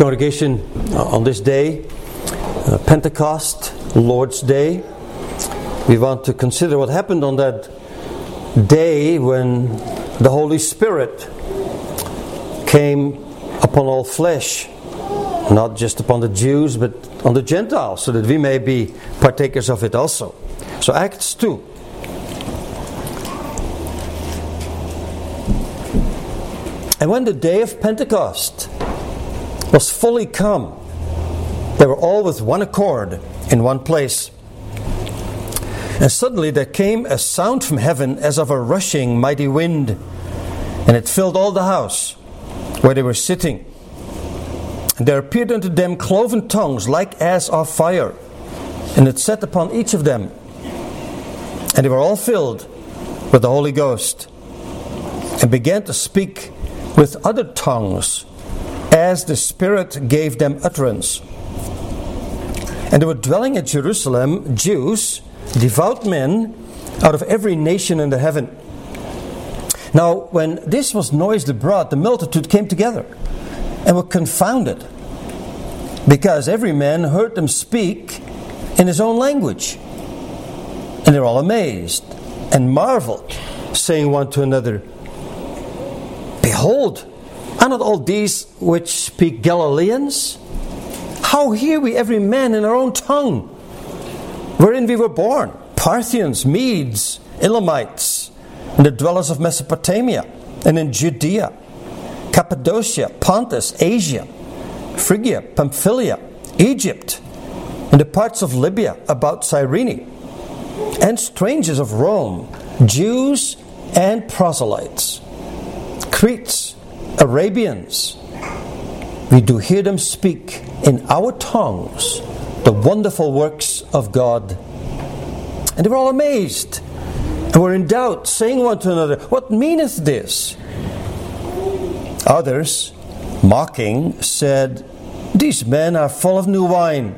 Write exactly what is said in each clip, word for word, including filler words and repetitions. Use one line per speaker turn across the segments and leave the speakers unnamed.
Congregation, uh, on this day, uh, Pentecost, Lord's Day, we want to consider what happened on that day when the Holy Spirit came upon all flesh, not just upon the Jews but on the Gentiles, so that we may be partakers of it also. So Acts two. And when the day of Pentecost was fully come, they were all with one accord in one place. And suddenly there came a sound from heaven as of a rushing mighty wind, and it filled all the house where they were sitting. And there appeared unto them cloven tongues like as of fire, and it sat upon each of them. And they were all filled with the Holy Ghost, and began to speak with other tongues as the Spirit gave them utterance. And there were dwelling at Jerusalem Jews, devout men, out of every nation under heaven. Now, when this was noised abroad, the multitude came together and were confounded, because every man heard them speak in his own language. And they were all amazed and marveled, saying one to another, Behold, are not all these which speak Galileans? How hear we every man in our own tongue, wherein we were born? Parthians, Medes, Elamites, and the dwellers of Mesopotamia, and in Judea, Cappadocia, Pontus, Asia, Phrygia, Pamphylia, Egypt, and the parts of Libya about Cyrene, and strangers of Rome, Jews and proselytes, Cretes, Arabians. We do hear them speak in our tongues the wonderful works of God. And they were all amazed and were in doubt, saying one to another, What meaneth this? Others, mocking, said, These men are full of new wine.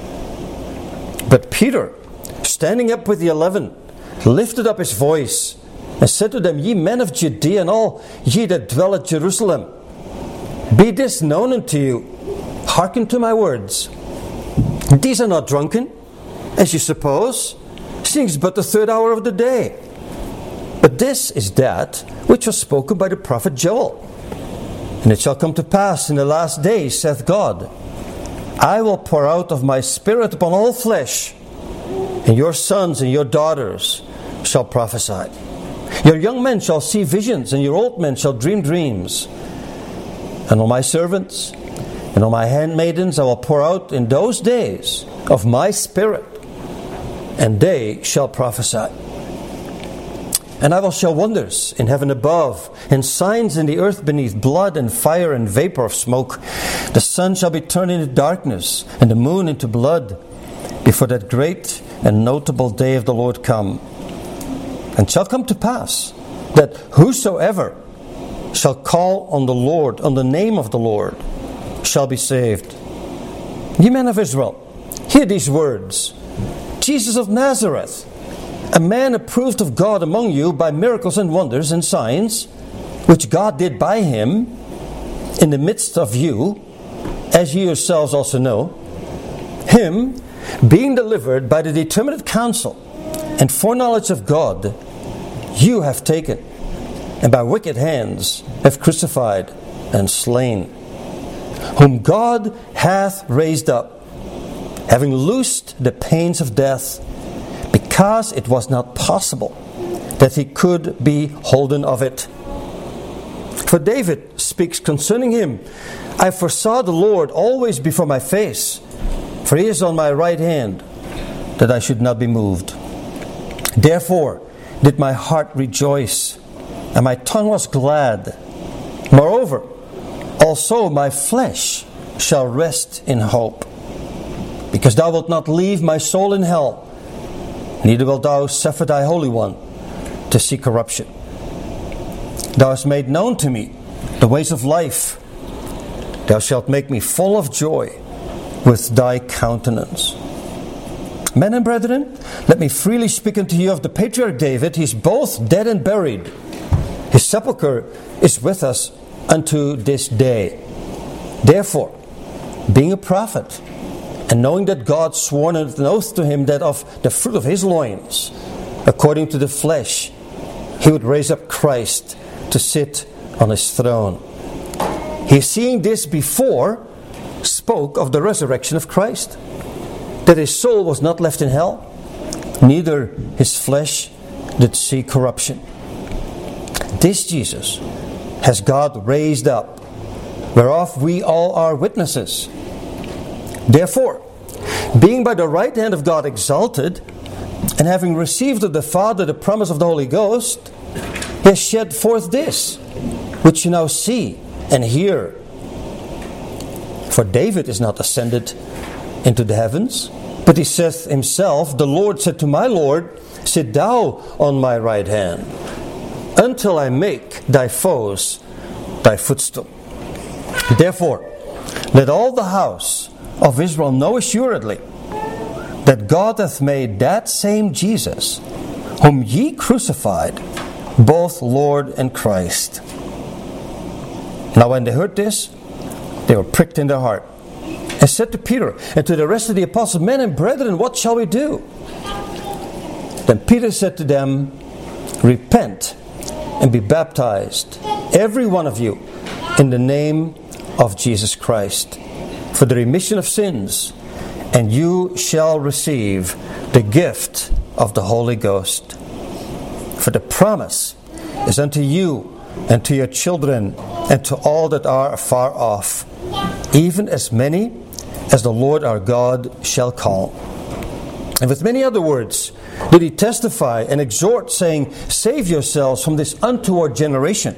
But Peter, standing up with the eleven, lifted up his voice and said to them, Ye men of Judea, and all ye that dwell at Jerusalem, be this known unto you, hearken to my words. These are not drunken, as you suppose, seeing it's but the third hour of the day. But this is that which was spoken by the prophet Joel. And it shall come to pass in the last days, saith God, I will pour out of my Spirit upon all flesh, and your sons and your daughters shall prophesy. Your young men shall see visions, and your old men shall dream dreams. And on my servants and on my handmaidens I will pour out in those days of my Spirit, and they shall prophesy. And I will show wonders in heaven above, and signs in the earth beneath, blood and fire and vapor of smoke. The sun shall be turned into darkness, and the moon into blood, before that great and notable day of the Lord come. And shall come to pass that whosoever shall call on the Lord, on the name of the Lord, shall be saved. Ye men of Israel, hear these words. Jesus of Nazareth, a man approved of God among you by miracles and wonders and signs, which God did by him in the midst of you, as ye yourselves also know, him being delivered by the determinate counsel and foreknowledge of God, you have taken, and by wicked hands have crucified and slain, whom God hath raised up, having loosed the pains of death, because it was not possible that he could be holden of it. For David speaks concerning him, I foresaw the Lord always before my face, for he is on my right hand, that I should not be moved. Therefore did my heart rejoice, and my tongue was glad. Moreover, also my flesh shall rest in hope, because thou wilt not leave my soul in hell, neither wilt thou suffer thy Holy One to see corruption. Thou hast made known to me the ways of life. Thou shalt make me full of joy with thy countenance. Men and brethren, let me freely speak unto you of the patriarch David. He is both dead and buried. His sepulchre is with us unto this day. Therefore, being a prophet, and knowing that God swore an oath to him that of the fruit of his loins, according to the flesh, he would raise up Christ to sit on his throne. He, seeing this before, spoke of the resurrection of Christ, that his soul was not left in hell, neither his flesh did see corruption. This Jesus has God raised up, whereof we all are witnesses. Therefore, being by the right hand of God exalted, and having received of the Father the promise of the Holy Ghost, he has shed forth this, which you now see and hear. For David is not ascended into the heavens, but he saith himself, the Lord said to my Lord, sit thou on my right hand, until I make thy foes thy footstool. Therefore, let all the house of Israel know assuredly that God hath made that same Jesus, whom ye crucified, both Lord and Christ. Now when they heard this, they were pricked in their heart, and said to Peter and to the rest of the apostles, men and brethren, what shall we do? Then Peter said to them, repent and be baptized, every one of you, in the name of Jesus Christ, for the remission of sins, and you shall receive the gift of the Holy Ghost. For the promise is unto you and to your children and to all that are afar off, even as many as the Lord our God shall call. And with many other words did he testify and exhort, saying, save yourselves from this untoward generation.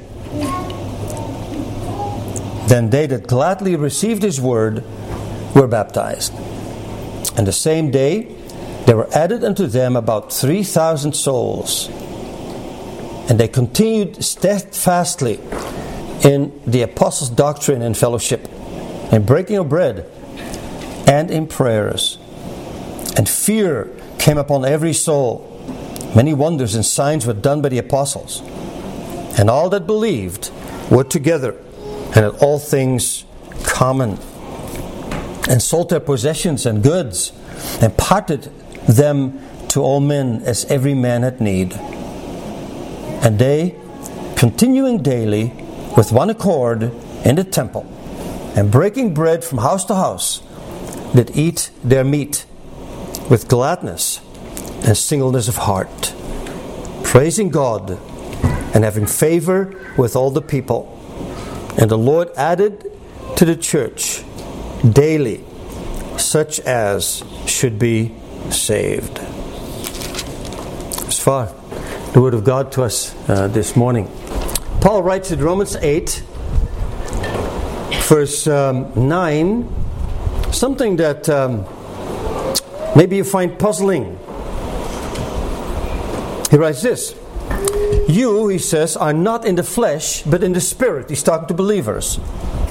Then they that gladly received his word were baptized. And the same day there were added unto them about three thousand souls. And they continued steadfastly in the apostles' doctrine and fellowship, in breaking of bread, and in prayers. And fear came upon every soul. Many wonders and signs were done by the apostles. And all that believed were together, and had all things common, and sold their possessions and goods, and parted them to all men as every man had need. And they, continuing daily with one accord in the temple, and breaking bread from house to house, did eat their meat with gladness and singleness of heart, praising God and having favor with all the people. And the Lord added to the church daily such as should be saved. As far the word of God to us uh, this morning. Paul writes in Romans eight, verse um, nine, something that um, maybe you find puzzling. He writes this: you, he says, are not in the flesh, but in the Spirit. He's talking to believers.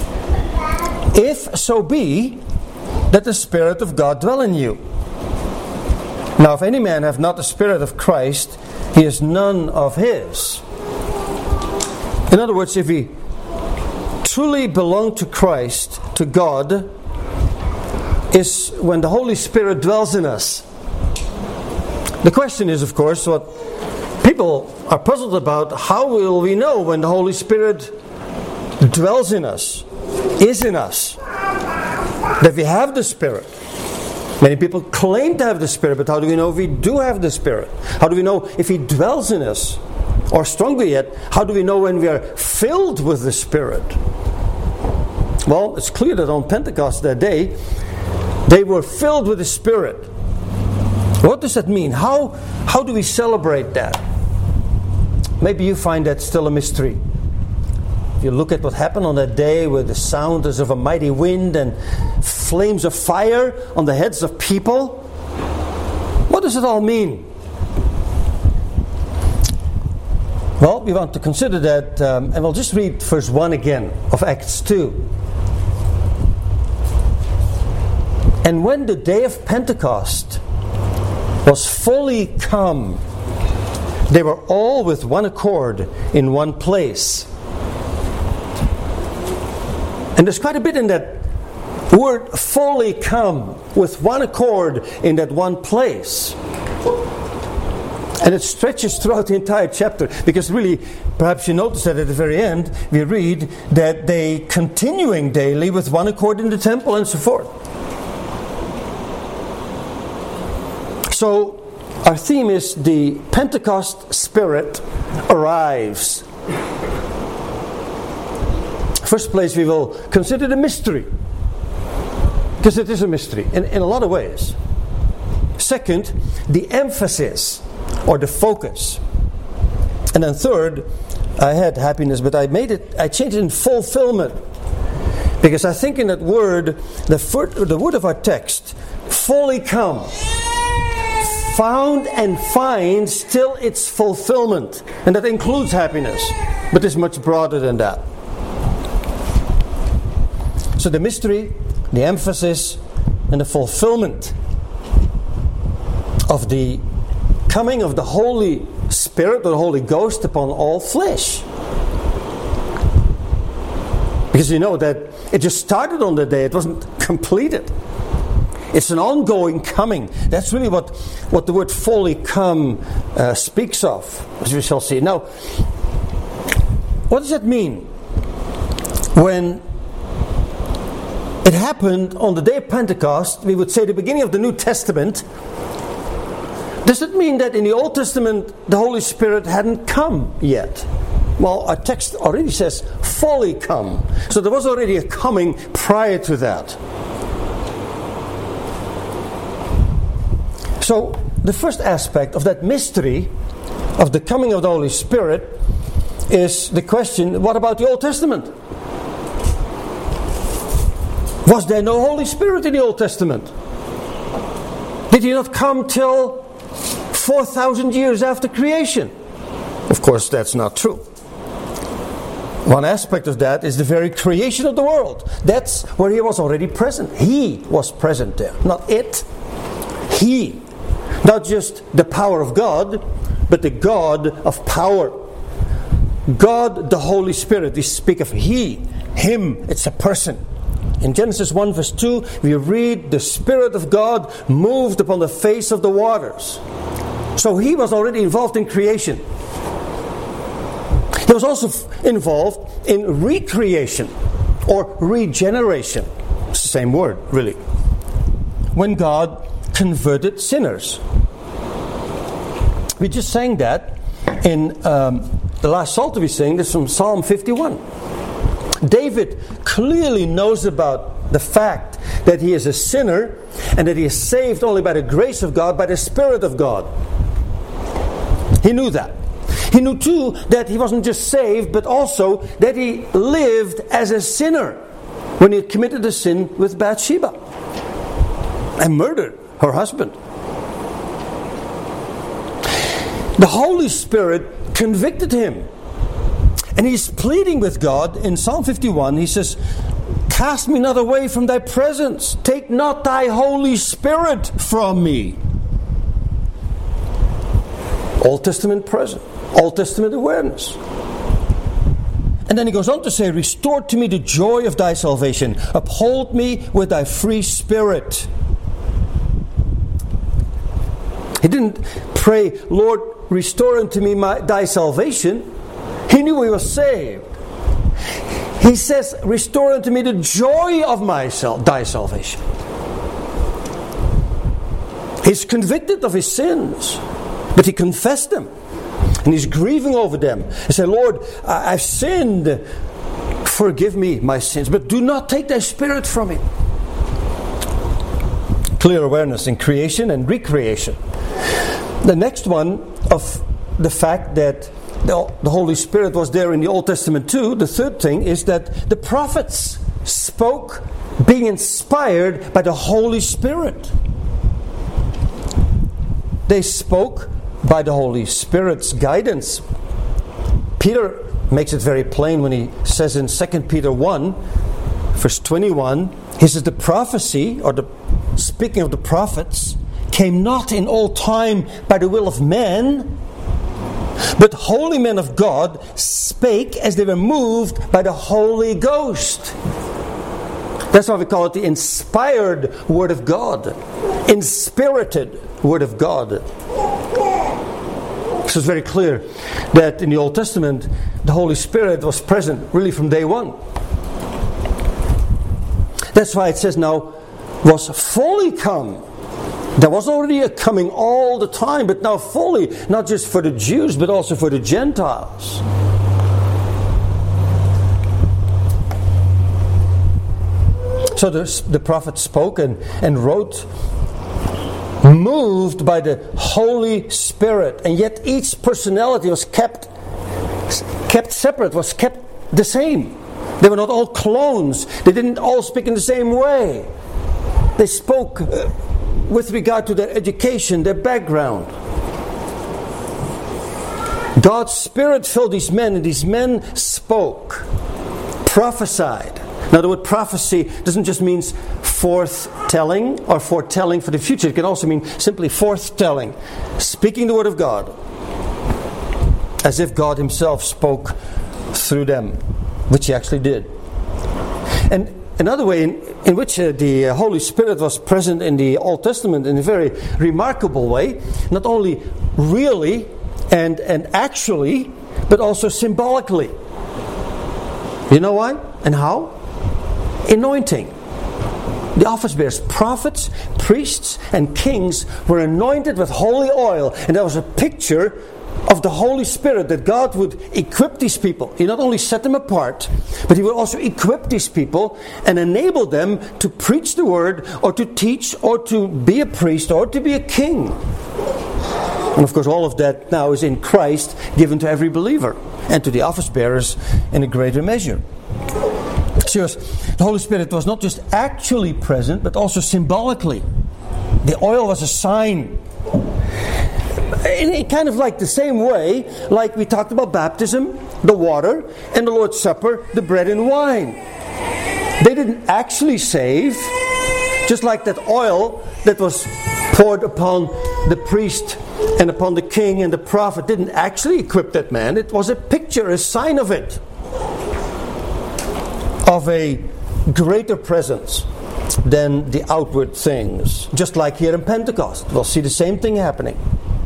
If so be that the Spirit of God dwell in you. Now, if any man have not the Spirit of Christ, he is none of his. In other words, if we truly belong to Christ, to God, is when the Holy Spirit dwells in us. The question is, of course, what people are puzzled about: how will we know when the Holy Spirit dwells in us, is in us, that we have the Spirit? Many people claim to have the Spirit, but how do we know if we do have the Spirit? How do we know if He dwells in us? Or stronger yet, how do we know when we are filled with the Spirit? Well, it's clear that on Pentecost that day, they were filled with the Spirit. What does that mean? How, how do we celebrate that? Maybe you find that still a mystery. If you look at what happened on that day with the sound as of a mighty wind and flames of fire on the heads of people, what does it all mean? Well, we want to consider that, um, and we'll just read verse one again of Acts two. And when the day of Pentecost was fully come, they were all with one accord in one place. And there's quite a bit in that word fully come with one accord in that one place. And it stretches throughout the entire chapter, because really, perhaps you notice that at the very end, we read that they continuing daily with one accord in the temple and so forth. So, our theme is the Pentecost Spirit arrives. First place, we will consider the mystery, because it is a mystery in, in a lot of ways. Second, the emphasis or the focus. And then third, I had happiness, but I made it, I changed it in fulfillment. Because I think in that word, the, fir- the word of our text, fully come, found and find still its fulfillment. And that includes happiness, but it's much broader than that. So the mystery, the emphasis, and the fulfillment of the coming of the Holy Spirit or the Holy Ghost upon all flesh. Because you know that it just started on the day, it wasn't completed. It's an ongoing coming. That's really what, what the word fully come uh, speaks of, as we shall see. Now, what does that mean? When it happened on the day of Pentecost, we would say the beginning of the New Testament. Does it mean that in the Old Testament the Holy Spirit hadn't come yet? Well, our text already says fully come. So there was already a coming prior to that. So the first aspect of that mystery of the coming of the Holy Spirit is the question, what about the Old Testament? Was there no Holy Spirit in the Old Testament? Did He not come till four thousand years after creation? Of course, that's not true. One aspect of that is the very creation of the world. That's where He was already present. He was present there, not it. He. Not just the power of God, but the God of power. God, the Holy Spirit. We speak of He, Him. It's a person. In Genesis one verse two, we read, the Spirit of God moved upon the face of the waters. So He was already involved in creation. He was also f- involved in recreation or regeneration. It's the same word, really. When God converted sinners. We just sang that in um, the last Psalter we sang. This is from Psalm fifty-one. David clearly knows about the fact that he is a sinner and that he is saved only by the grace of God, by the Spirit of God. He knew that. He knew too that he wasn't just saved, but also that he lived as a sinner when he had committed a sin with Bathsheba and murdered her husband. The Holy Spirit convicted him. And he's pleading with God in Psalm fifty-one. He says, cast me not away from thy presence. Take not thy Holy Spirit from me. Old Testament present. Old Testament awareness. And then he goes on to say, restore to me the joy of thy salvation. Uphold me with thy free spirit. He didn't pray, Lord, restore unto me my, thy salvation. He knew he was saved. He says, restore unto me the joy of my sal- thy salvation. He's convicted of his sins, but he confessed them. And he's grieving over them. He said, Lord, I- I've sinned. Forgive me my sins, but do not take thy Spirit from me. Clear awareness in creation and recreation. The next one of the fact that the Holy Spirit was there in the Old Testament too. The third thing is that the prophets spoke being inspired by the Holy Spirit. They spoke by the Holy Spirit's guidance. Peter makes it very plain when he says in Second Peter one, verse twenty-one, he says the prophecy, or the speaking of the prophets, came not in old time by the will of men, but holy men of God spake as they were moved by the Holy Ghost. That's why we call it the inspired Word of God. Inspirited Word of God. So it's very clear that in the Old Testament, the Holy Spirit was present really from day one. That's why it says now, was fully come. There was already a coming all the time, but now fully, not just for the Jews, but also for the Gentiles. So the, the prophet spoke and, and wrote, moved by the Holy Spirit, and yet each personality was kept kept separate, was kept the same. They were not all clones. They didn't all speak in the same way. They spoke uh, with regard to their education, their background. God's Spirit filled these men, and these men spoke, prophesied. Now the word prophecy doesn't just mean forth-telling or foretelling for the future. It can also mean simply forth-telling, speaking the Word of God, as if God Himself spoke through them, which He actually did. And another way in, in which uh, the Holy Spirit was present in the Old Testament in a very remarkable way, not only really and, and actually, but also symbolically. You know why and how? Anointing. The office bearers, prophets, priests, and kings were anointed with holy oil, and that was a picture of the Holy Spirit, that God would equip these people. He not only set them apart, but He would also equip these people and enable them to preach the Word, or to teach, or to be a priest, or to be a king. And of course all of that now is in Christ, given to every believer, and to the office bearers in a greater measure. So the Holy Spirit was not just actually present, but also symbolically. The oil was a sign. In kind of like the same way, like we talked about baptism, the water, and the Lord's Supper, the bread and wine. They didn't actually save, just like that oil that was poured upon the priest and upon the king and the prophet didn't actually equip that man. It was a picture, a sign of it. Of a greater presence than the outward things. Just like here in Pentecost. We'll see the same thing happening.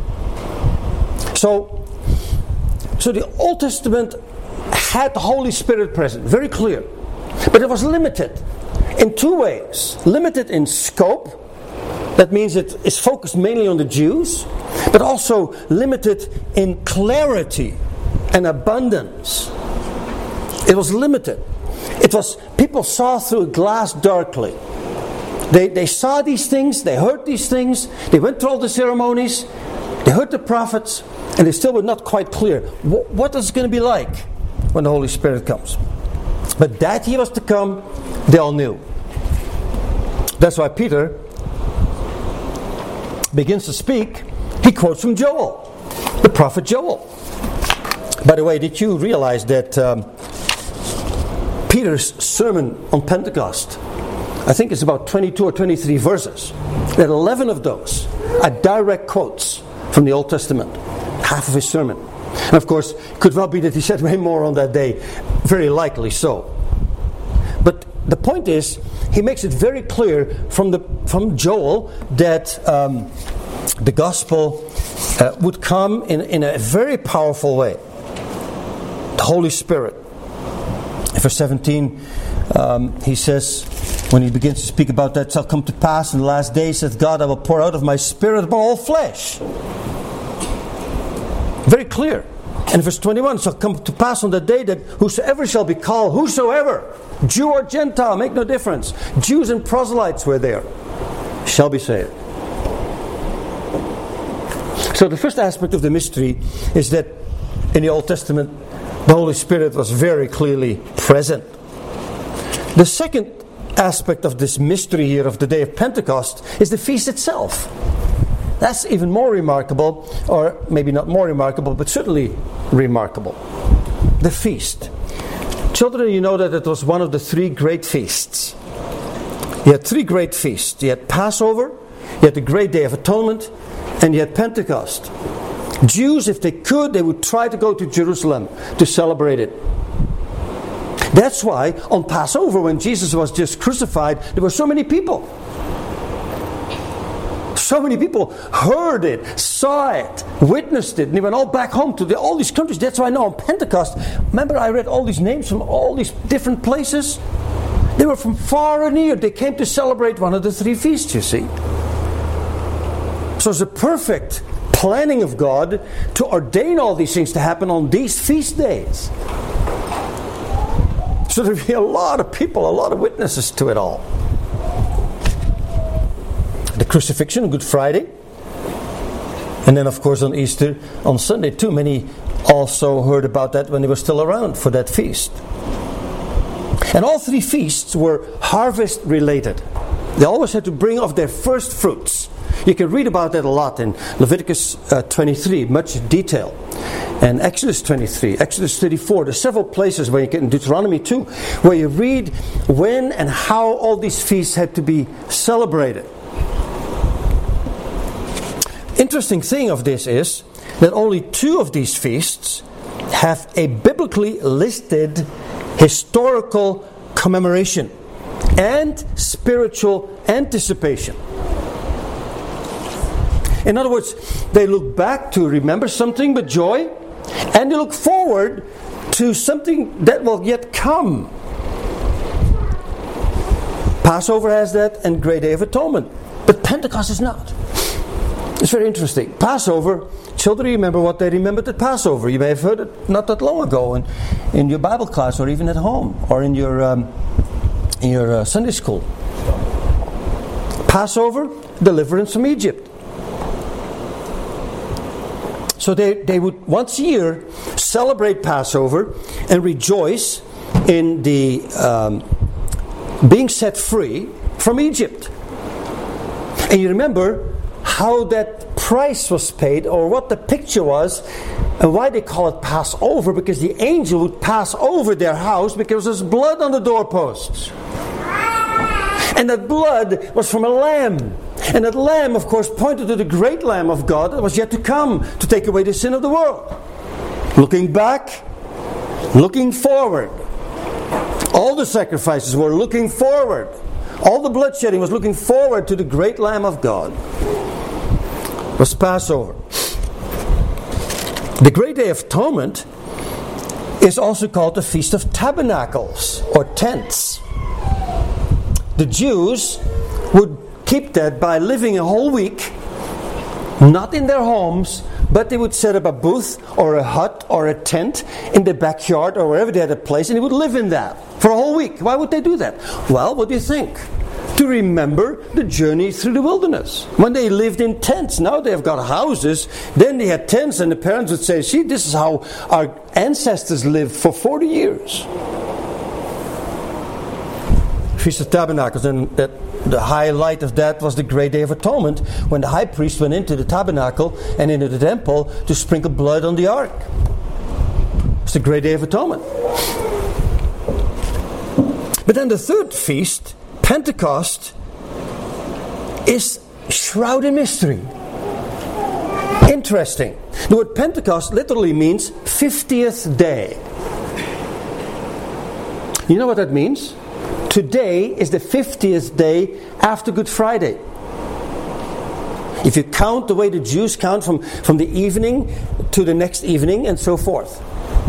So, so the Old Testament had the Holy Spirit present, very clear. But it was limited in two ways. Limited in scope, that means it is focused mainly on the Jews, but also limited in clarity and abundance. It was limited. It was, people saw through a glass darkly. They, they saw these things, they heard these things, they went through all the ceremonies, they heard the prophets, and they still were not quite clear what, what is it going to be like when the Holy Spirit comes. But that He was to come, they all knew. That's why Peter begins to speak. He quotes from Joel, the prophet Joel. By the way, did you realize that um, Peter's sermon on Pentecost, I think it's about twenty-two or twenty-three verses, that eleven of those are direct quotes from the Old Testament, half of his sermon. And of course, it could well be that he said way more on that day, very likely so. But the point is, he makes it very clear from the from Joel that um, the gospel uh, would come in, in a very powerful way. The Holy Spirit. Verse seventeen, um, he says, when he begins to speak about that, shall come to pass in the last days, saith God, I will pour out of my Spirit upon all flesh. Very clear. And verse twenty-one, shall come to pass on that day that whosoever shall be called, whosoever, Jew or Gentile, make no difference. Jews and proselytes were there, shall be saved. So the first aspect of the mystery is that in the Old Testament, the Holy Spirit was very clearly present. The second aspect of this mystery here of the day of Pentecost is the feast itself. That's even more remarkable, or maybe not more remarkable, but certainly remarkable. The feast. Children, you know that it was one of the three great feasts. You had three great feasts. You had Passover, you had the Great Day of Atonement, and you had Pentecost. Jews, if they could, they would try to go to Jerusalem to celebrate it. That's why on Passover, when Jesus was just crucified, there were so many people. So many people heard it, saw it, witnessed it, and they went all back home to the, all these countries. That's why now on Pentecost, remember I read all these names from all these different places? They were from far and near. They came to celebrate one of the three feasts, you see. So it's a perfect planning of God to ordain all these things to happen on these feast days. So there'll be a lot of people, a lot of witnesses to it all. The crucifixion, Good Friday. And then of course on Easter, on Sunday too. Many also heard about that when they were still around for that feast. And all three feasts were harvest related. They always had to bring off their first fruits. You can read about that a lot in Leviticus uh, twenty-three, much detail. And Exodus twenty-three, Exodus thirty-four. There's several places where you get in Deuteronomy too, where you read when and how all these feasts had to be celebrated. Interesting thing of this is that only two of these feasts have a biblically listed historical commemoration and spiritual anticipation. In other words, they look back to remember something with joy, and they look forward to something that will yet come. Passover has that, and Great Day of Atonement. But Pentecost is not. It's very interesting. Passover, children remember what they remembered at Passover. You may have heard it not that long ago in, in your Bible class, or even at home, or in your, um, in your uh, Sunday school. Passover, deliverance from Egypt. So they, they would once a year celebrate Passover and rejoice in the um, being set free from Egypt. And you remember how that price was paid, or what the picture was, and why they call it Passover, because the angel would pass over their house because there's blood on the doorposts. And that blood was from a lamb. And that lamb, of course, pointed to the great Lamb of God that was yet to come to take away the sin of the world. Looking back, looking forward. All the sacrifices were looking forward. All the bloodshedding was looking forward to the great Lamb of God. It was Passover. The Great Day of Atonement is also called the Feast of Tabernacles, or tents. The Jews would keep that by living a whole week, not in their homes, but they would set up a booth or a hut or a tent in the backyard or wherever they had a place, and they would live in that for a whole week. Why would they do that? Well, what do you think? To remember the journey through the wilderness. When they lived in tents, now they have got houses, then they had tents, and the parents would say, see, this is how our ancestors lived for forty years. Feast of Tabernacles, and that the highlight of that was the Great Day of Atonement, when the high priest went into the tabernacle and into the temple to sprinkle blood on the ark. It's the Great Day of Atonement. But then the third feast, Pentecost, is shrouded in mystery. Interesting. The word Pentecost literally means fiftieth day. You know what that means? Today is the fiftieth day after Good Friday. If you count the way the Jews count from, from the evening to the next evening and so forth.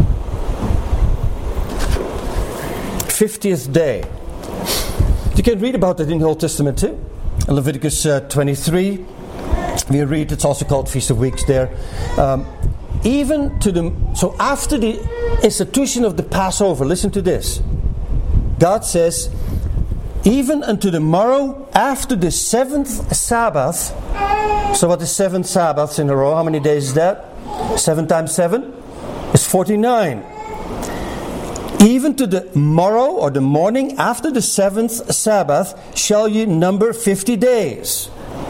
fiftieth day. You can read about it in the Old Testament too. In Leviticus uh, twenty-three, we read, it's also called Feast of Weeks there. Um, even to the, so after the institution of the Passover, listen to this. God says, even unto the morrow after the seventh Sabbath. So what is seven Sabbaths in a row? How many days is that? Seven times seven is forty-nine. Even to the morrow or the morning after the seventh Sabbath shall you number fifty days.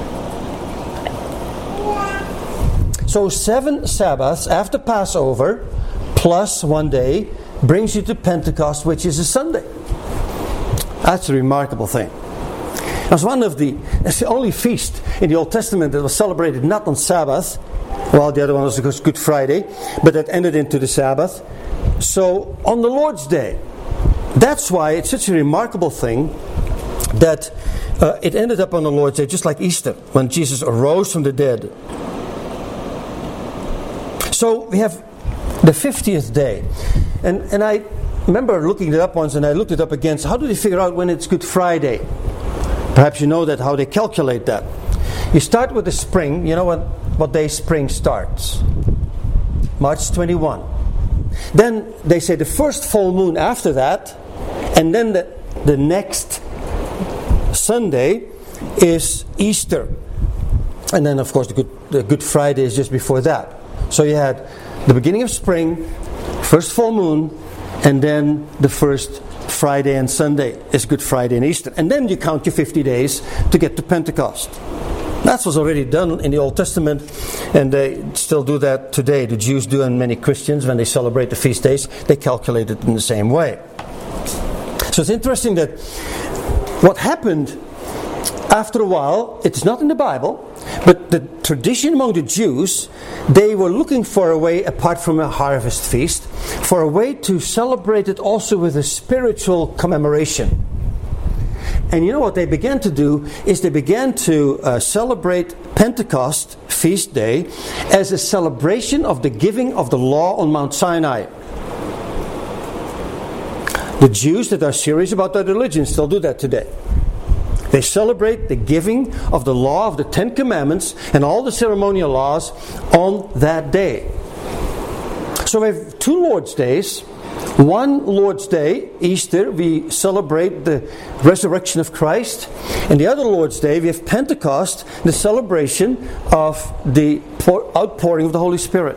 So seven Sabbaths after Passover plus one day brings you to Pentecost, which is a Sunday. That's a remarkable thing. That's one of the, it's the only feast in the Old Testament that was celebrated not on Sabbath. Well, the other one was Good Friday, but that ended into the Sabbath. So on the Lord's Day, that's why it's such a remarkable thing that uh, it ended up on the Lord's Day, just like Easter, when Jesus arose from the dead. So we have the fiftieth day. And, and I remember looking it up once, and I looked it up again. So how do they figure out when it's Good Friday? Perhaps you know that, how they calculate that. You start with the spring. You know what, what day spring starts? March twenty-first. Then they say the first full moon after that, and then the, the next Sunday is Easter. And then of course the Good, the Good Friday is just before that. So you had the beginning of spring, first full moon, and then the first Friday and Sunday is Good Friday and Easter. And then you count your fifty days to get to Pentecost. That was already done in the Old Testament, and they still do that today. The Jews do, and many Christians, when they celebrate the feast days, they calculate it in the same way. So it's interesting that what happened after a while, it's not in the Bible, but the tradition among the Jews, they were looking for a way, apart from a harvest feast, for a way to celebrate it also with a spiritual commemoration. And you know what they began to do is they began to uh, celebrate Pentecost feast day as a celebration of the giving of the law on Mount Sinai. The Jews that are serious about their religion still do that today. They celebrate the giving of the law of the Ten Commandments and all the ceremonial laws on that day. So we have two Lord's Days. One Lord's Day, Easter, we celebrate the resurrection of Christ. And the other Lord's Day, we have Pentecost, the celebration of the outpouring of the Holy Spirit.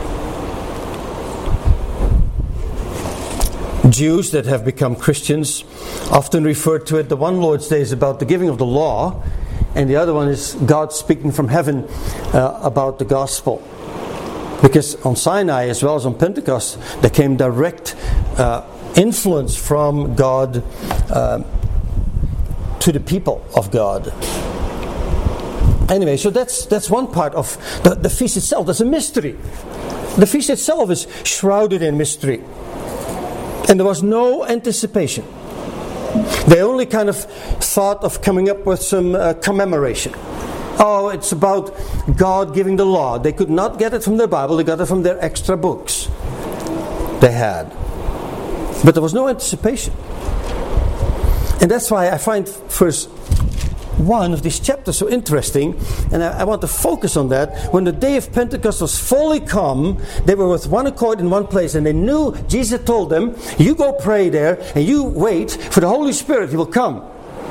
Jews that have become Christians often refer to it, the one Lord's Day is about the giving of the law, and the other one is God speaking from heaven uh, about the gospel. Because on Sinai as well as on Pentecost, there came direct uh, influence from God uh, to the people of God. Anyway, so that's that's one part of the, the feast itself. There's a mystery. The feast itself is shrouded in mystery. And there was no anticipation. They only kind of thought of coming up with some uh, commemoration. Oh, it's about God giving the law. They could not get it from their Bible. They got it from their extra books they had. But there was no anticipation. And that's why I find verse one of this chapter so interesting. And I, I want to focus on that. When the day of Pentecost was fully come, they were with one accord in one place. And they knew, Jesus told them, you go pray there and you wait for the Holy Spirit. He will come.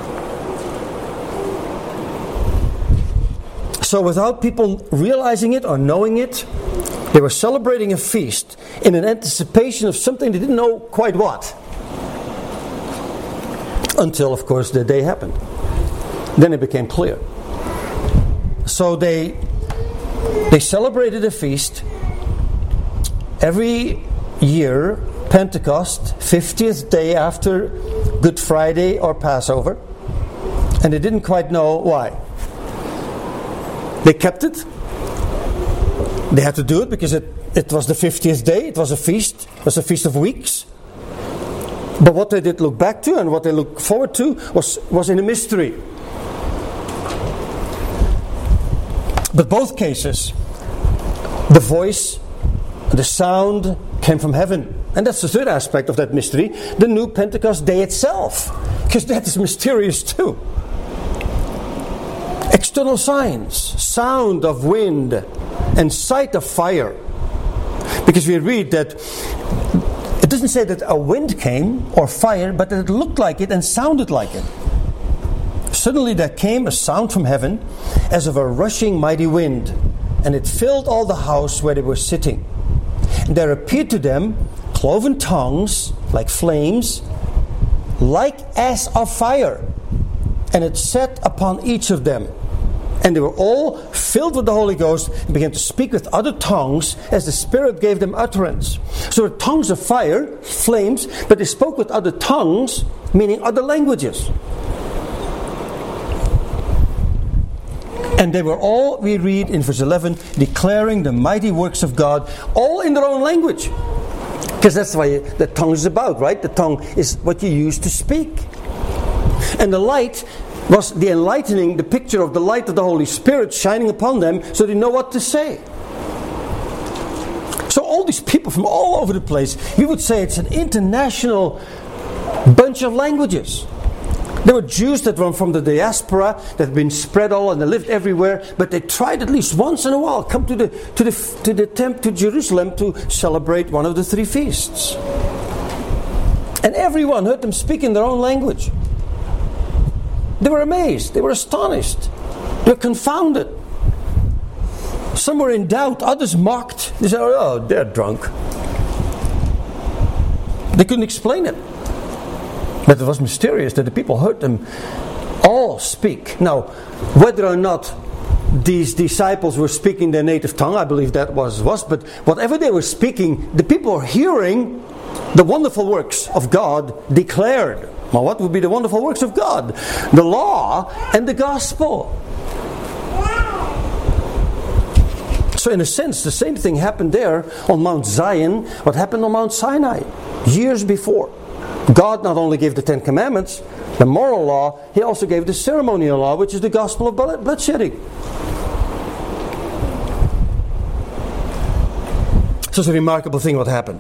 So without people realizing it or knowing it, they were celebrating a feast in an anticipation of something they didn't know quite what. Until, of course, the day happened. Then it became clear. So they they celebrated a feast every year, Pentecost, fiftieth day after Good Friday or Passover. And they didn't quite know why. They kept it. They had to do it because it, it was the fiftieth day. It was a feast. It was a feast of weeks. But what they did look back to and what they looked forward to was, was in a mystery. But both cases, the voice, the sound came from heaven. And that's the third aspect of that mystery, the new Pentecost day itself. Because that is mysterious too. External signs, sound of wind and sight of fire. Because we read that it doesn't say that a wind came or fire, but that it looked like it and sounded like it. Suddenly there came a sound from heaven as of a rushing mighty wind, and it filled all the house where they were sitting. And there appeared to them cloven tongues like flames, like as of fire, and it sat upon each of them. And they were all filled with the Holy Ghost and began to speak with other tongues as the Spirit gave them utterance. So the tongues of fire, flames, but they spoke with other tongues, meaning other languages. And they were all, we read in verse eleven, declaring the mighty works of God, all in their own language. Because that's why the tongue is about, right? The tongue is what you use to speak. And the light was the enlightening, the picture of the light of the Holy Spirit shining upon them so they know what to say. So all these people from all over the place, we would say it's an international bunch of languages. There were Jews that were from the diaspora that had been spread all and they lived everywhere, but they tried at least once in a while come to the to the to the temple to Jerusalem to celebrate one of the three feasts. And everyone heard them speak in their own language. They were amazed, they were astonished, they were confounded. Some were in doubt, others mocked. They said, "Oh, they're drunk." They couldn't explain it. But it was mysterious that the people heard them all speak. Now, whether or not these disciples were speaking their native tongue, I believe that was was. But whatever they were speaking, the people were hearing the wonderful works of God declared. Well, what would be the wonderful works of God? The law and the gospel. So in a sense, the same thing happened there on Mount Zion, what happened on Mount Sinai years before. God not only gave the Ten Commandments, the moral law, He also gave the ceremonial law, which is the gospel of bloodshedding. So it's a remarkable thing what happened.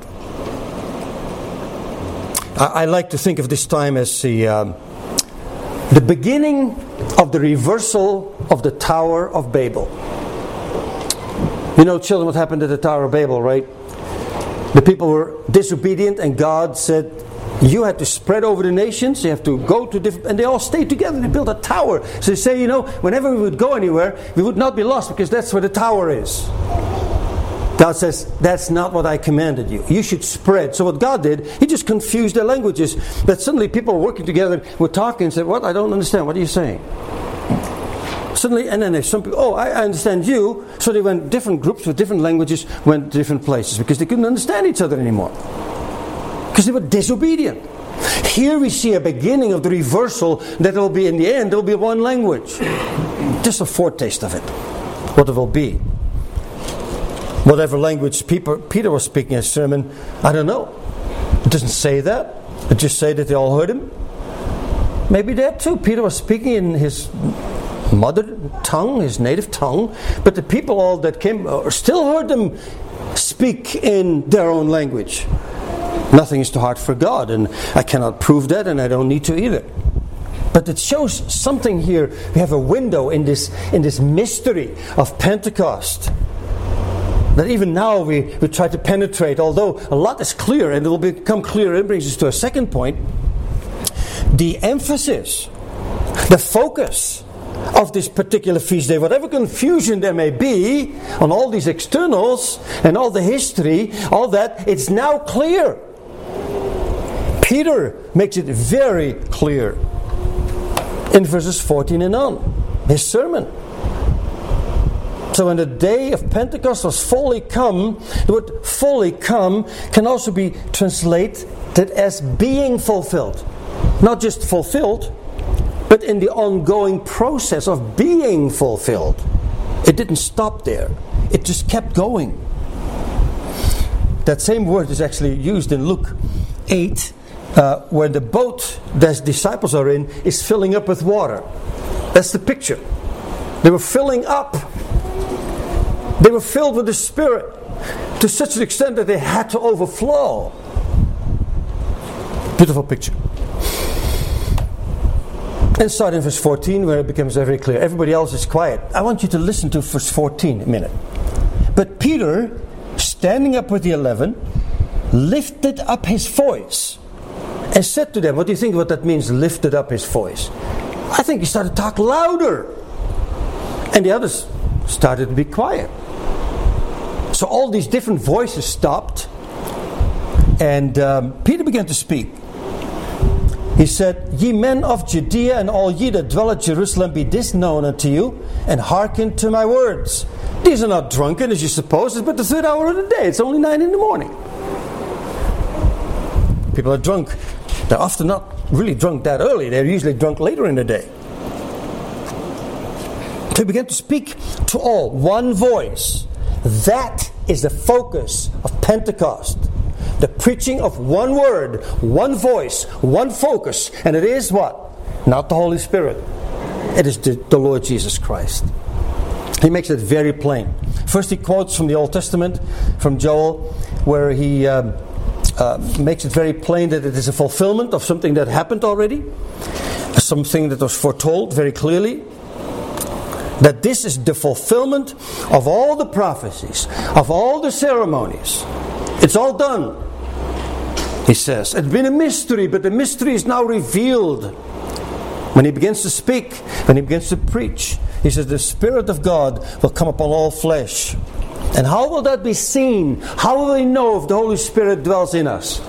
I, I like to think of this time as the, um, the beginning of the reversal of the Tower of Babel. You know, children, what happened at the Tower of Babel, right? The people were disobedient and God said, you had to spread over the nations, you have to go to different, and they all stayed together, they built a tower. So they say, you know, whenever we would go anywhere, we would not be lost because that's where the tower is. God says, that's not what I commanded you. You should spread. So what God did, He just confused their languages. That suddenly people were working together, were talking and said, what? I don't understand. What are you saying? Suddenly, and then there's some people, oh, I, I understand you. So they went, different groups with different languages went to different places because they couldn't understand each other anymore. Because they were disobedient. Here we see a beginning of the reversal that will be in the end, there will be one language. Just a foretaste of it. What it will be. Whatever language Peter was speaking in his sermon, I don't know. It doesn't say that. It just say that they all heard him. Maybe that too. Peter was speaking in his mother tongue, his native tongue, but the people all that came still heard them speak in their own language. Nothing is too hard for God, and I cannot prove that, and I don't need to either. But it shows something here. We have a window in this in this mystery of Pentecost that even now we, we try to penetrate, although a lot is clear, and it will become clearer. It brings us to a second point. The emphasis, the focus of this particular feast day, whatever confusion there may be on all these externals and all the history, all that, it's now clear. Peter makes it very clear in verses fourteen and on, his sermon. So when the day of Pentecost was fully come, the word fully come can also be translated as being fulfilled. Not just fulfilled, but in the ongoing process of being fulfilled. It didn't stop there. It just kept going. That same word is actually used in Luke eight, uh, where the boat that disciples are in is filling up with water. That's the picture. They were filling up. They were filled with the Spirit to such an extent that they had to overflow. Beautiful picture. And start in verse fourteen, where it becomes very clear. Everybody else is quiet. I want you to listen to verse fourteen a minute. But Peter, standing up with the eleven, lifted up his voice and said to them, what do you think what that means, lifted up his voice? I think he started to talk louder. And the others started to be quiet. So all these different voices stopped. And um, Peter began to speak. He said, Ye men of Judea and all ye that dwell at Jerusalem, be this known unto you, and hearken to my words. These are not drunken as you suppose, it's but the third hour of the day. It's only nine in the morning. People are drunk. They're often not really drunk that early. They're usually drunk later in the day. So he began to speak to all, one voice. That is the focus of Pentecost. The preaching of one word, one voice, one focus. And it is what? Not the Holy Spirit. It is the, the Lord Jesus Christ. He makes it very plain. First he quotes from the Old Testament, from Joel, where he um, uh, makes it very plain that it is a fulfillment of something that happened already. Something that was foretold very clearly. That this is the fulfillment of all the prophecies, of all the ceremonies. It's all done, he says. It's been a mystery, but the mystery is now revealed. When he begins to speak, when he begins to preach, he says the Spirit of God will come upon all flesh. And how will that be seen? How will we know if the Holy Spirit dwells in us?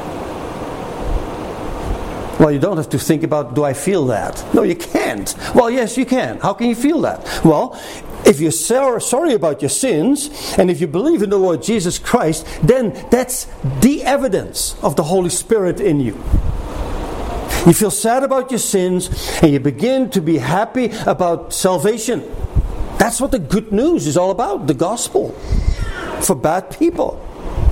Well, you don't have to think about, do I feel that? No, you can't. Well, yes, you can. How can you feel that? Well, if you're sorry about your sins, and if you believe in the Lord Jesus Christ, then that's the evidence of the Holy Spirit in you. You feel sad about your sins, and you begin to be happy about salvation. That's what the good news is all about, the gospel, for bad people.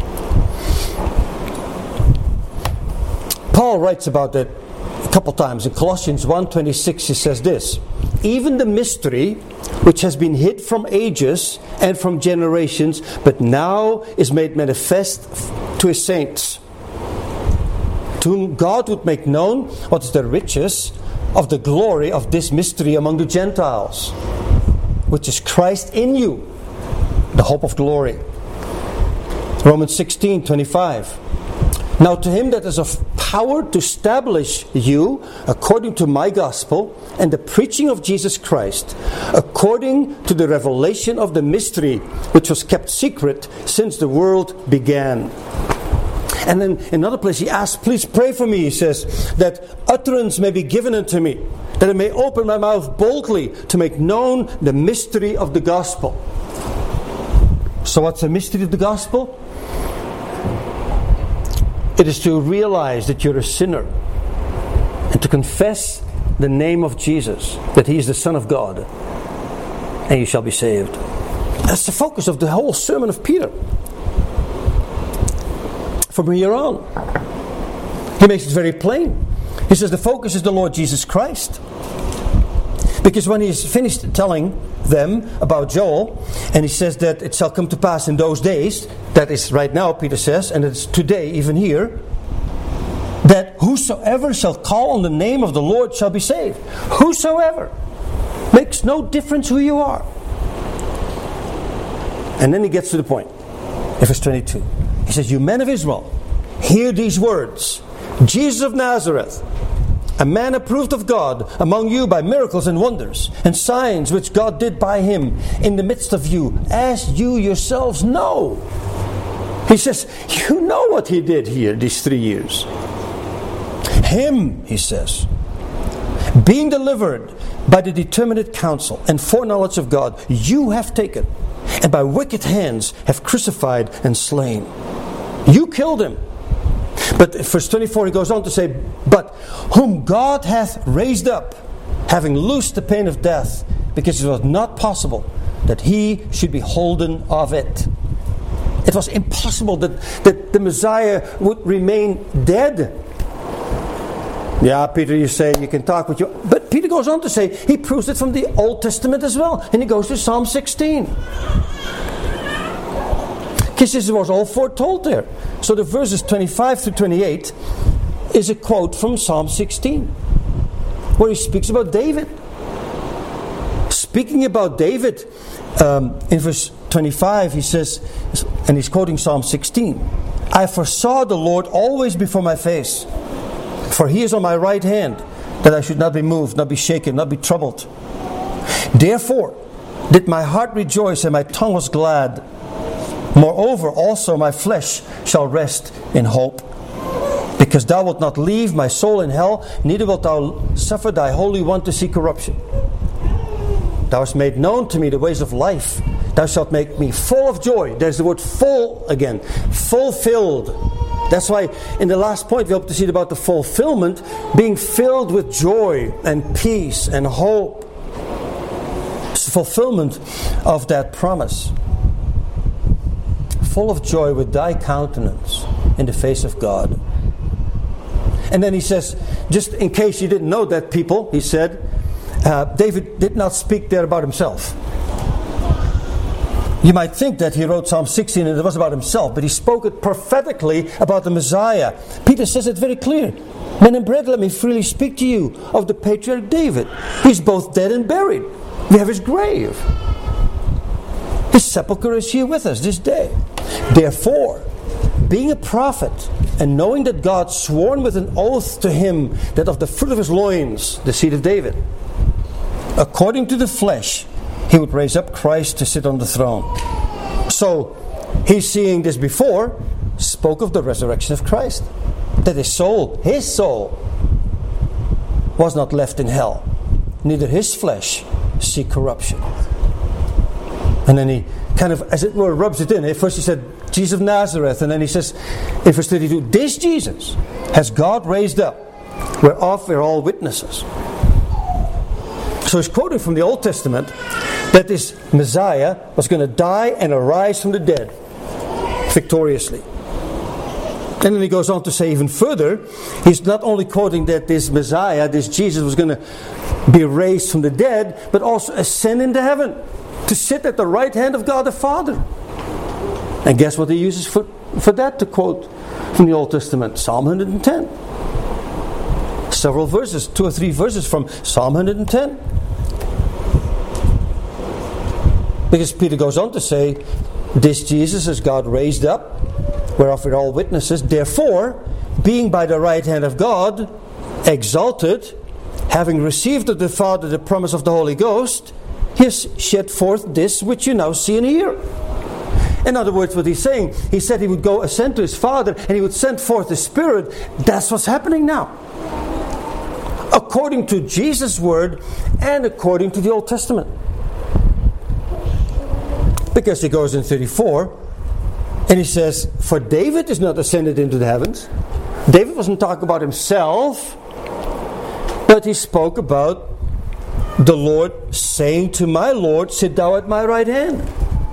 Paul writes about that a couple times. In Colossians one twenty-six he says this: even the mystery which has been hid from ages and from generations, but now is made manifest to his saints, to whom God would make known what is the riches of the glory of this mystery among the Gentiles, which is Christ in you, the hope of glory. Romans sixteen twenty-five. Now to him that is of power to establish you according to my gospel and the preaching of Jesus Christ, according to the revelation of the mystery which was kept secret since the world began. And then in another place he asks, please pray for me, he says, that utterance may be given unto me, that I may open my mouth boldly to make known the mystery of the gospel. So what's the mystery of the gospel? It is to realize that you're a sinner and to confess the name of Jesus, that He is the Son of God, and you shall be saved. That's the focus of the whole sermon of Peter. From here on, he makes it very plain. He says the focus is the Lord Jesus Christ. Because when he's finished telling them about Joel, and he says that it shall come to pass in those days, that is right now, Peter says, and it's today, even here, that whosoever shall call on the name of the Lord shall be saved. Whosoever. Makes no difference who you are. And then he gets to the point. In verse twenty-two. He says, you men of Israel, hear these words. Jesus of Nazareth, a man approved of God among you by miracles and wonders and signs which God did by him in the midst of you, as you yourselves know. He says, you know what he did here these three years. Him, he says, being delivered by the determinate counsel and foreknowledge of God, you have taken, and by wicked hands have crucified and slain. You killed him. But verse twenty-four he goes on to say, but whom God hath raised up, having loosed the pain of death, because it was not possible that he should be holden of it. It was impossible that, that the Messiah would remain dead. Yeah, Peter, you say you can talk with you. But Peter goes on to say, he proves it from the Old Testament as well. And he goes to Psalm sixteen. Because this was all foretold there. So the verses twenty-five through twenty-eight is a quote from Psalm sixteen, where he speaks about David. Speaking about David, um, in verse twenty-five he says, and he's quoting Psalm sixteen, I foresaw the Lord always before my face, for he is on my right hand, that I should not be moved, not be shaken, not be troubled. Therefore did my heart rejoice, and my tongue was glad. Moreover, also my flesh shall rest in hope. Because thou wilt not leave my soul in hell, neither wilt thou suffer thy Holy One to see corruption. Thou hast made known to me the ways of life. Thou shalt make me full of joy. There's the word full again. Fulfilled. That's why in the last point we hope to see about the fulfillment, being filled with joy and peace and hope. It's the fulfillment of that promise. Full of joy with thy countenance in the face of God. And then he says, just in case you didn't know that, people, he said, uh, David did not speak there about himself. You might think that he wrote Psalm sixteen and it was about himself, but he spoke it prophetically about the Messiah. Peter says it very clear. Men and brethren, let me freely speak to you of the patriarch David. He's both dead and buried. We have his grave. His sepulchre is here with us this day. Therefore, being a prophet, and knowing that God sworn with an oath to him that of the fruit of his loins, the seed of David, according to the flesh, he would raise up Christ to sit on the throne. So, he's seeing this before, spoke of the resurrection of Christ. That his soul, his soul, was not left in hell. Neither his flesh see corruption. And then he kind of, as it were, rubs it in. First he said, Jesus of Nazareth. And then he says, in verse thirty-two, this Jesus has God raised up, whereof we're all witnesses. So he's quoting from the Old Testament that this Messiah was going to die and arise from the dead victoriously. And then he goes on to say even further, he's not only quoting that this Messiah, this Jesus, was going to be raised from the dead, but also ascend into heaven to sit at the right hand of God the Father. And guess what he uses for, for that to quote from the Old Testament? Psalm one hundred ten. Several verses, two or three verses from Psalm one hundred ten. Because Peter goes on to say, this Jesus is God raised up, whereof we're all witnesses. Therefore, being by the right hand of God exalted, having received of the Father the promise of the Holy Ghost, he has shed forth this which you now see and hear. In other words, what he's saying, he said he would go ascend to his Father and he would send forth the Spirit. That's what's happening now. According to Jesus' word and according to the Old Testament. Because he goes in thirty-four and he says, for David is not ascended into the heavens. David wasn't talking about himself, but he spoke about the Lord saying to my Lord, sit thou at my right hand.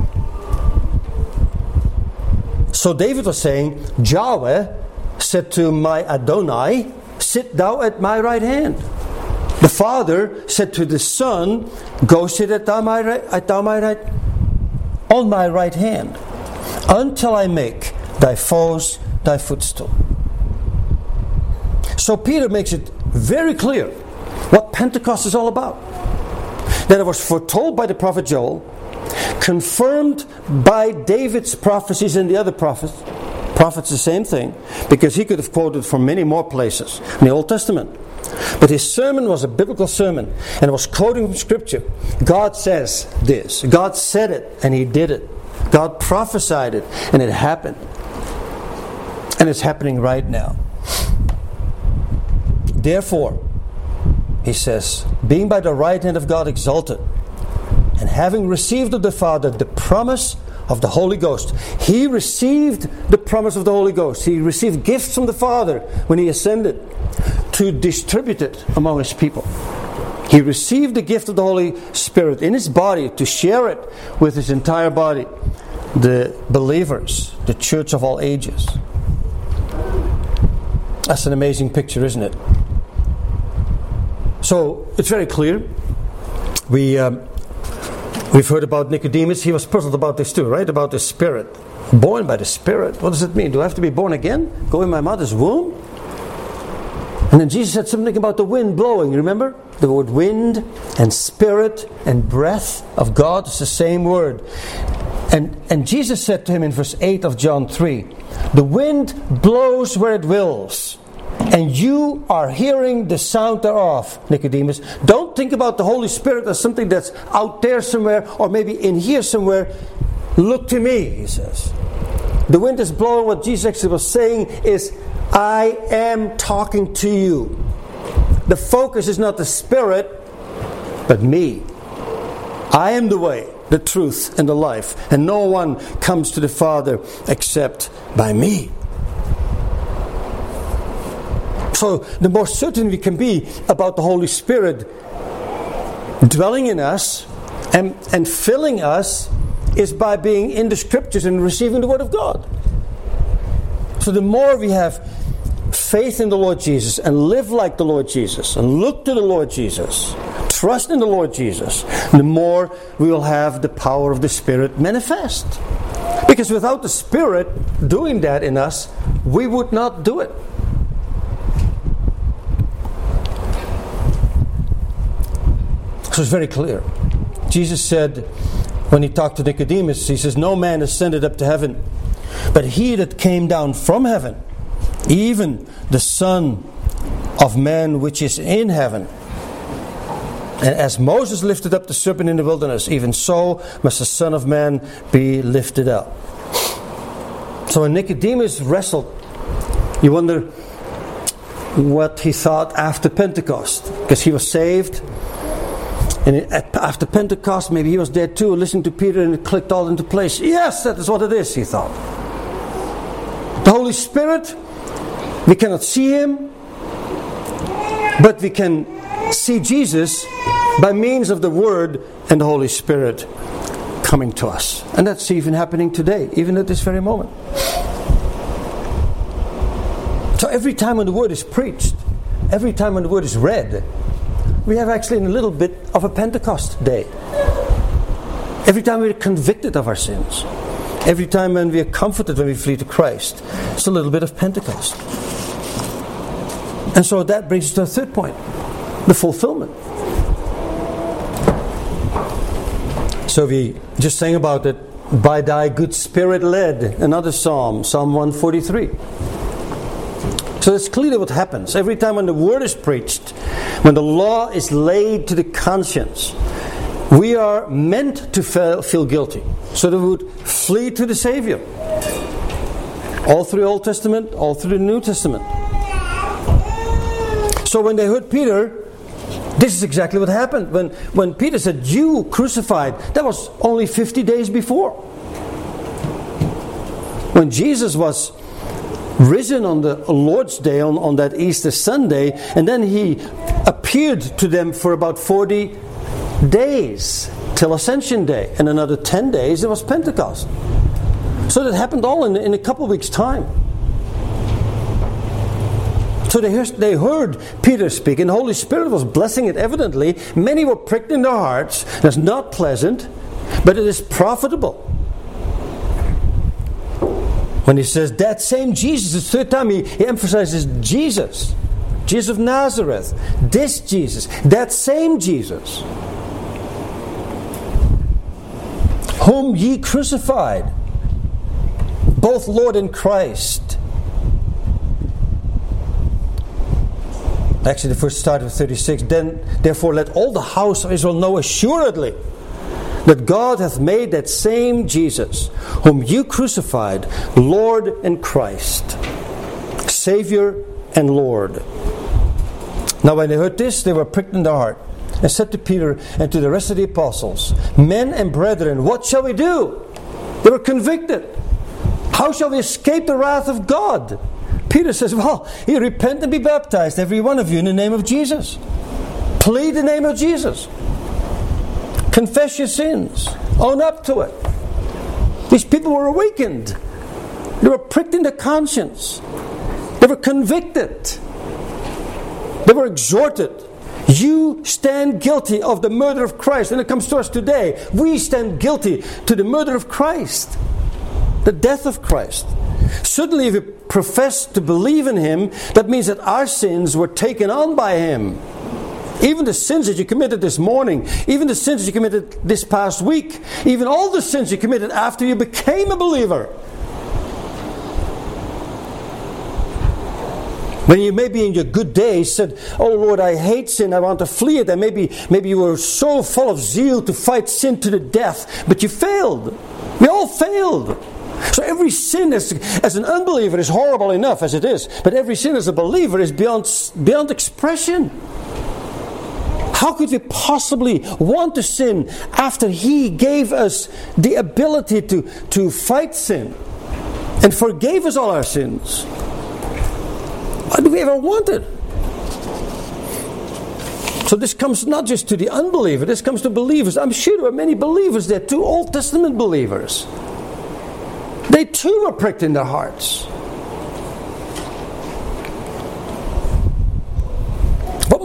So David was saying, Yahweh said to my Adonai, sit thou at my right hand. The Father said to the Son, go sit at thou my right, at thou my right, on my right hand, until I make thy foes thy footstool. So Peter makes it very clear what Pentecost is all about. That it was foretold by the prophet Joel, confirmed by David's prophecies and the other prophets. Prophets the same thing, because he could have quoted from many more places in the Old Testament. But his sermon was a biblical sermon, and it was quoting from Scripture. God says this. God said it, and he did it. God prophesied it, and it happened. And it's happening right now. Therefore, he says, being by the right hand of God exalted, and having received of the Father the promise of the Holy Ghost. He received the promise of the Holy Ghost. He received gifts from the Father when he ascended to distribute it among his people. He received the gift of the Holy Spirit in his body to share it with his entire body, the believers, the church of all ages. That's an amazing picture, isn't it? So it's very clear. We um, we've heard about Nicodemus. He was puzzled about this too, right? About the Spirit, born by the Spirit. What does it mean? Do I have to be born again? Go in my mother's womb? And then Jesus said something about the wind blowing. Remember? The word wind and spirit and breath of God is the same word. And and Jesus said to him in verse eight of John three, the wind blows where it wills, and you are hearing the sound thereof, Nicodemus. Don't think about the Holy Spirit as something that's out there somewhere or maybe in here somewhere. Look to me, he says. The wind is blowing. What Jesus actually was saying is, I am talking to you. The focus is not the Spirit, but me. I am the way, the truth, and the life. And no one comes to the Father except by me. So the more certain we can be about the Holy Spirit dwelling in us and, and filling us is by being in the Scriptures and receiving the Word of God. So the more we have faith in the Lord Jesus and live like the Lord Jesus and look to the Lord Jesus, trust in the Lord Jesus, the more we will have the power of the Spirit manifest. Because without the Spirit doing that in us, we would not do it. So it's very clear. Jesus said, when he talked to Nicodemus, he says, "No man ascended up to heaven, but he that came down from heaven, even the Son of Man which is in heaven. And as Moses lifted up the serpent in the wilderness, even so must the Son of Man be lifted up." So when Nicodemus wrestled, you wonder what he thought after Pentecost, because he was saved. And after Pentecost, maybe he was there too, listening to Peter, and it clicked all into place. Yes, that is what it is, he thought. The Holy Spirit, we cannot see Him, but we can see Jesus by means of the Word and the Holy Spirit coming to us. And that's even happening today, even at this very moment. So every time when the Word is preached, every time when the Word is read, we have actually a little bit of a Pentecost day. Every time we're convicted of our sins, every time when we are comforted when we flee to Christ, it's a little bit of Pentecost. And so that brings us to the third point, the fulfillment. So we just sang about it, "By thy good Spirit led," another psalm, Psalm one forty-three. So it's clearly what happens. Every time when the Word is preached, when the law is laid to the conscience, we are meant to feel guilty, so that we would flee to the Savior. All through the Old Testament, all through the New Testament. So when they heard Peter, this is exactly what happened. When, when Peter said, "You crucified," that was only fifty days before. When Jesus was risen on the Lord's Day, on, on that Easter Sunday, and then He appeared to them for about forty days till Ascension Day, and another ten days it was Pentecost. So that happened all in, in a couple of weeks' time. So they heard, they heard Peter speak, and the Holy Spirit was blessing it evidently. Many were pricked in their hearts. That's not pleasant, but it is profitable. When he says that same Jesus, the third time he, he emphasizes Jesus. Jesus of Nazareth. This Jesus. That same Jesus. Whom ye crucified. Both Lord and Christ. Actually, the first start of thirty-six. Then, therefore, let all the house of Israel know assuredly that God hath made that same Jesus, whom you crucified, Lord and Christ, Savior and Lord. Now when they heard this, they were pricked in their heart, and said to Peter and to the rest of the apostles, "Men and brethren, what shall we do?" They were convicted. How shall we escape the wrath of God? Peter says, "Well, you repent and be baptized, every one of you, in the name of Jesus." Plead the name of Jesus. Confess your sins. Own up to it. These people were awakened. They were pricked in the conscience. They were convicted. They were exhorted. You stand guilty of the murder of Christ. When it comes to us today, we stand guilty to the murder of Christ. The death of Christ. Certainly if we profess to believe in Him, that means that our sins were taken on by Him. Even the sins that you committed this morning, even the sins that you committed this past week, even all the sins you committed after you became a believer. When you maybe in your good days said, "Oh Lord, I hate sin, I want to flee it," and maybe, maybe you were so full of zeal to fight sin to the death, but you failed. We all failed. So every sin as, as an unbeliever is horrible enough as it is, but every sin as a believer is beyond, beyond expression. How could we possibly want to sin after He gave us the ability to, to fight sin and forgave us all our sins? Why do we ever want it? So this comes not just to the unbeliever, this comes to believers. I'm sure there are many believers there too, Old Testament believers. They too were pricked in their hearts.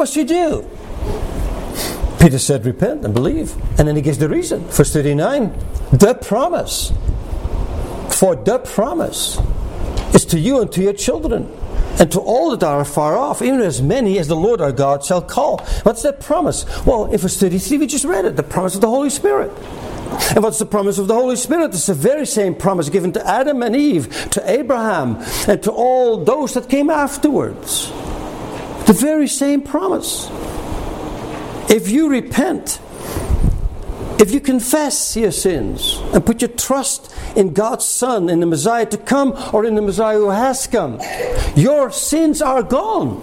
must you do? Peter said, repent and believe. And then he gives the reason. Verse thirty-nine, the promise. For the promise is to you and to your children, and to all that are far off, even as many as the Lord our God shall call. What's that promise? Well, in verse thirty-three, we just read it. The promise of the Holy Spirit. And what's the promise of the Holy Spirit? It's the very same promise given to Adam and Eve, to Abraham, and to all those that came afterwards. The very same promise. If you repent, if you confess your sins and put your trust in God's Son, in the Messiah to come, or in the Messiah who has come, your sins are gone.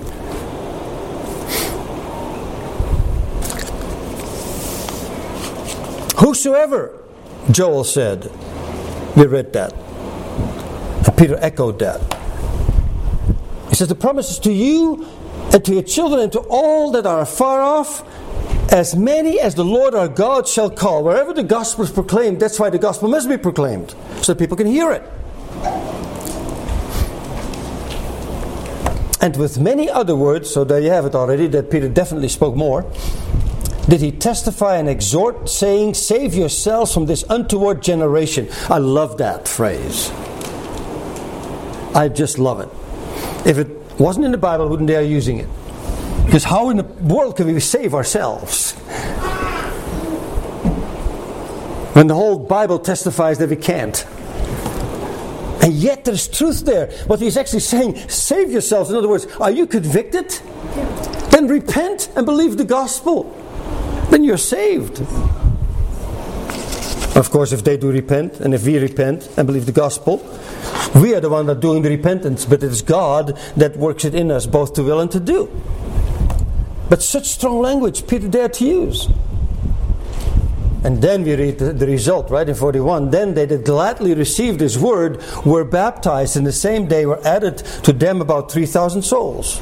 Whosoever, Joel said. We read that. And Peter echoed that. He says, the promise is to you and to your children and to all that are far off, as many as the Lord our God shall call. Wherever the gospel is proclaimed, that's why the gospel must be proclaimed, so that people can hear it. And with many other words, so there you have it already, that Peter definitely spoke more, did he testify and exhort, saying, save yourselves from this untoward generation. I love that phrase. I just love it. If it wasn't in the Bible, wouldn't they are using it? Because how in the world can we save ourselves? When the whole Bible testifies that we can't. And yet there's truth there. What he's actually saying, save yourselves. In other words, are you convicted? Then repent and believe the gospel. Then you're saved. Of course, if they do repent, and if we repent and believe the gospel, we are the one that are doing the repentance, but it's God that works it in us, both to will and to do. But such strong language Peter dared to use. And then we read the, the result, right, in forty-one. Then they that gladly received his word were baptized, and the same day were added to them about three thousand souls.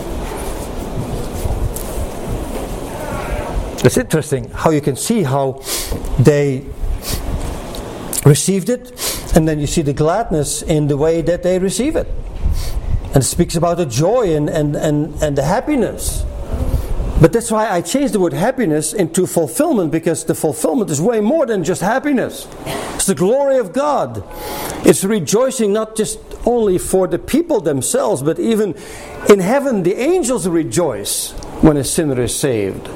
It's interesting how you can see how they received it, and then you see the gladness in the way that they receive it. And it speaks about the joy and, and, and, and the happiness. But that's why I changed the word happiness into fulfillment, because the fulfillment is way more than just happiness. It's the glory of God. It's rejoicing not just only for the people themselves, but even in heaven the angels rejoice when a sinner is saved.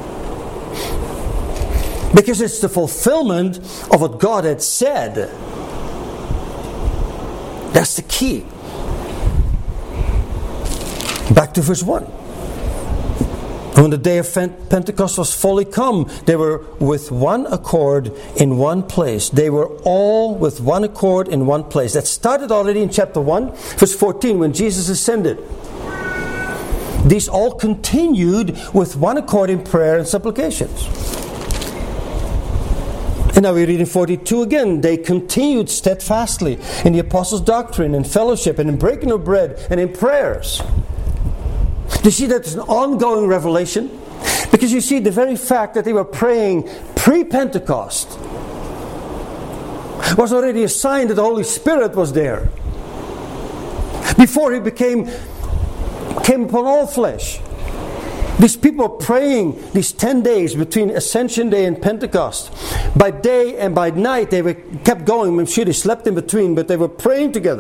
Because it's the fulfillment of what God had said. That's the key. Back to verse one. When the day of Pentecost was fully come, they were with one accord in one place. They were all with one accord in one place. That started already in chapter one, verse fourteen, when Jesus ascended. These all continued with one accord in prayer and supplications. And now we read in forty-two again. They continued steadfastly in the apostles' doctrine and fellowship and in breaking of bread and in prayers. You see that it's an ongoing revelation? Because you see the very fact that they were praying pre-Pentecost was already a sign that the Holy Spirit was there. Before he became came upon all flesh. These people were praying these ten days between Ascension Day and Pentecost. By day and by night they were kept going. I'm sure they slept in between, but they were praying together.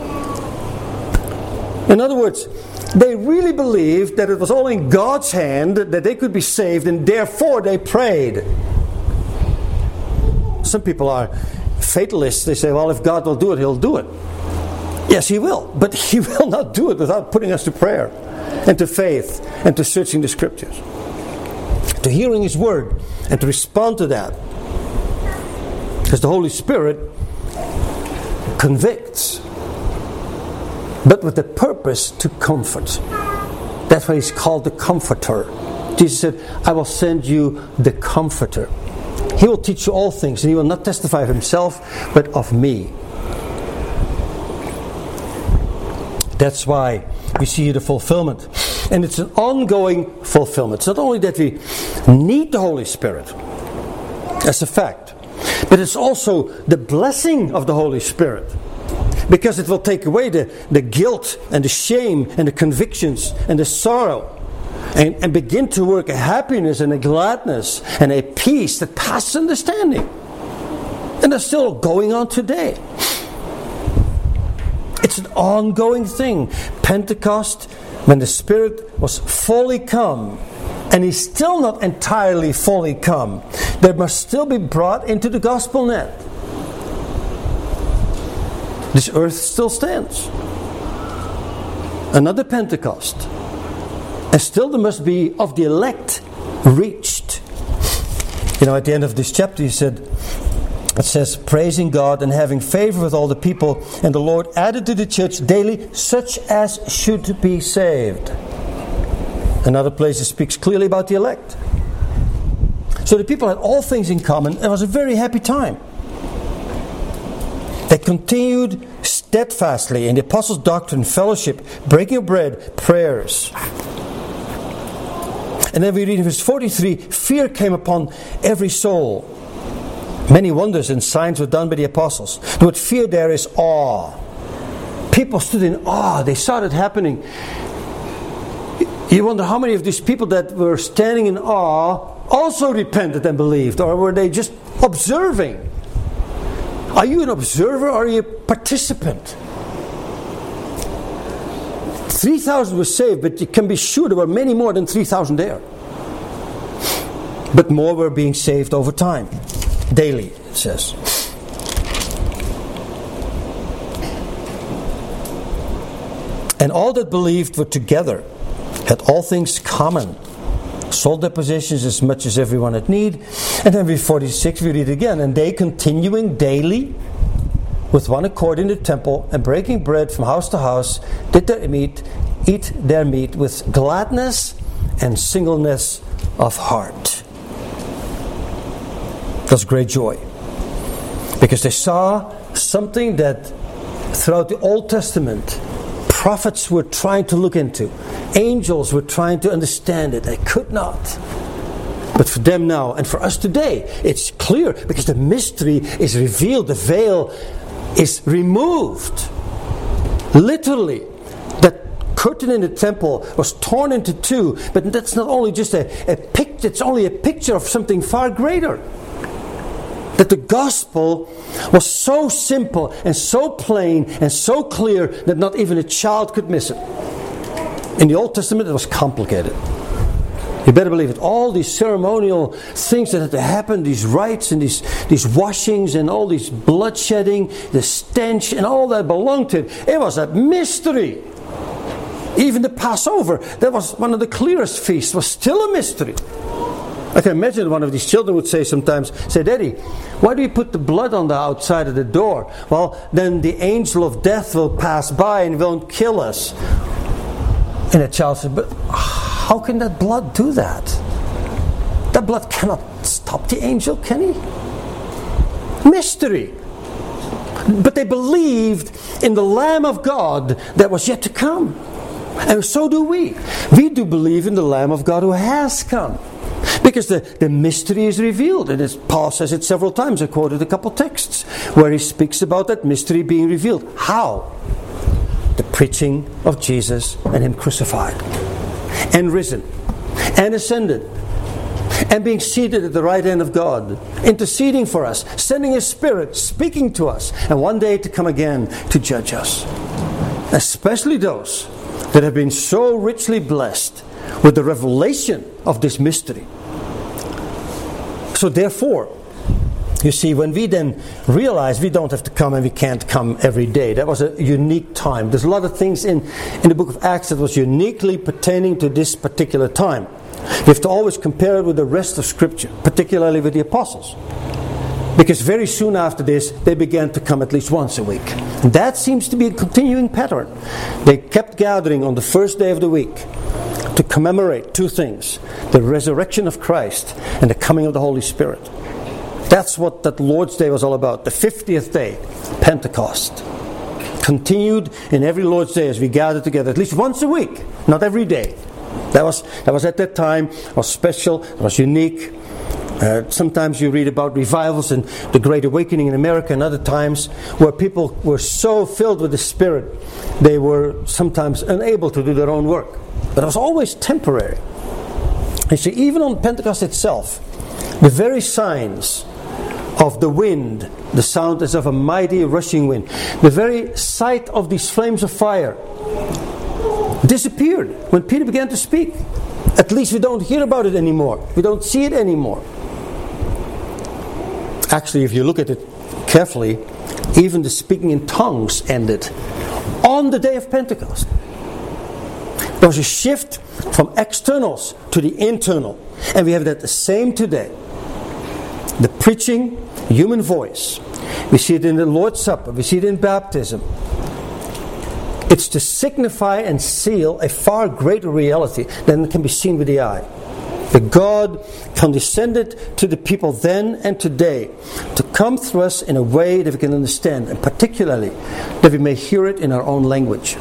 In other words, they really believed that it was all in God's hand that they could be saved, and therefore they prayed. Some people are fatalists. They say, well, if God will do it, He'll do it. Yes, He will. But He will not do it without putting us to prayer and to faith and to searching the Scriptures, to hearing His Word and to respond to that. Because the Holy Spirit convicts, but with the purpose to comfort. That's why He's called the Comforter. Jesus said, I will send you the Comforter. He will teach you all things, and He will not testify of Himself, but of me. That's why we see the fulfillment. And it's an ongoing fulfillment. It's not only that we need the Holy Spirit, that's a fact, but it's also the blessing of the Holy Spirit. Because it will take away the, the guilt and the shame and the convictions and the sorrow and, and begin to work a happiness and a gladness and a peace that passes understanding. And that's still going on today. It's an ongoing thing. Pentecost, when the Spirit was fully come, and He's still not entirely fully come, there must still be brought into the gospel net. This earth still stands. Another Pentecost. And still there must be of the elect reached. You know, at the end of this chapter he said, it says, praising God and having favor with all the people, and the Lord added to the church daily such as should be saved. Another place it speaks clearly about the elect. So the people had all things in common. It was a very happy time. They continued steadfastly in the apostles' doctrine, fellowship, breaking of bread, prayers. And then we read in verse forty-three, fear came upon every soul. Many wonders and signs were done by the apostles. The word fear there is awe. People stood in awe. They saw it happening. You wonder how many of these people that were standing in awe also repented and believed, or were they just observing? Are you an observer or are you a participant? three thousand were saved, but you can be sure there were many more than three thousand there. But more were being saved over time. Daily, it says. And all that believed were together, had all things common, sold their possessions as much as everyone had need. And then verse forty-six we read again, and they continuing daily with one accord in the temple and breaking bread from house to house, did their meat, eat their meat with gladness and singleness of heart. That's great joy. Because they saw something that throughout the Old Testament prophets were trying to look into. Angels were trying to understand it. They could not. But for them now, and for us today, it's clear because the mystery is revealed. The veil is removed. Literally. That curtain in the temple was torn into two. But that's not only just a, a picture, it's only a picture of something far greater. That the gospel was so simple and so plain and so clear that not even a child could miss it. In the Old Testament it was complicated. You better believe it. All these ceremonial things that had to happen, these rites and these, these washings and all these bloodshedding, the stench and all that belonged to it. It was a mystery. Even the Passover, that was one of the clearest feasts, was still a mystery. I can imagine one of these children would say sometimes, say, Daddy, why do you put the blood on the outside of the door? Well, then the angel of death will pass by and won't kill us. And the child said, but how can that blood do that? That blood cannot stop the angel, can he? Mystery. But they believed in the Lamb of God that was yet to come. And so do we. We do believe in the Lamb of God who has come. Because the, the mystery is revealed. And as Paul says it several times. I quoted a couple texts where he speaks about that mystery being revealed. How? The preaching of Jesus and Him crucified. And risen. And ascended. And being seated at the right hand of God. Interceding for us. Sending His Spirit. Speaking to us. And one day to come again to judge us. Especially those that have been so richly blessed with the revelation of this mystery. So therefore, you see, when we then realize we don't have to come and we can't come every day. That was a unique time. There's a lot of things in, in the book of Acts that was uniquely pertaining to this particular time. We have to always compare it with the rest of Scripture, particularly with the apostles. Because very soon after this, they began to come at least once a week. And that seems to be a continuing pattern. They kept gathering on the first day of the week to commemorate two things. The resurrection of Christ and the coming of the Holy Spirit. That's what that Lord's Day was all about. The fiftieth day, Pentecost. Continued in every Lord's Day as we gather together at least once a week. Not every day. That was, that was at that time, was special, it was unique. Uh, sometimes you read about revivals and the Great Awakening in America, and other times where people were so filled with the Spirit they were sometimes unable to do their own work. But it was always temporary. You see, even on Pentecost itself, the very signs of the wind, the sound as of a mighty rushing wind, the very sight of these flames of fire disappeared when Peter began to speak. At least we don't hear about it anymore. We don't see it anymore. Actually, if you look at it carefully, even the speaking in tongues ended on the day of Pentecost. There was a shift from externals to the internal. And we have that the same today. The preaching, human voice. We see it in the Lord's Supper. We see it in baptism. It's to signify and seal a far greater reality than can be seen with the eye. That God condescended to the people then and today to come through us in a way that we can understand, and particularly that we may hear it in our own language.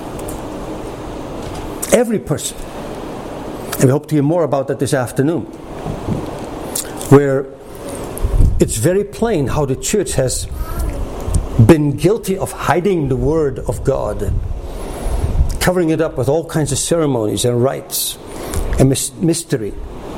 Every person. And we hope to hear more about that this afternoon. Where it's very plain how the church has been guilty of hiding the Word of God, covering it up with all kinds of ceremonies and rites and mystery,